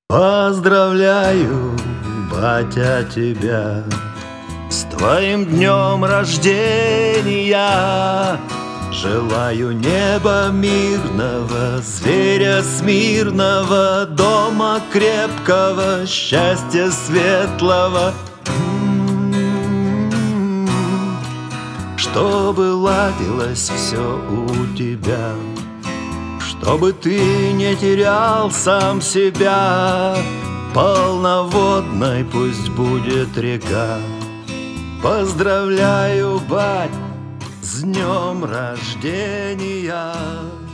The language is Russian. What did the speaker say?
Поздравляю, батя, тебя с твоим днем рождения. Желаю неба мирного, зверя смирного, дома крепкого, счастья светлого. Чтобы ладилось все у тебя, чтобы ты не терял сам себя. Полноводной пусть будет река. Поздравляю, бать, с днем рождения.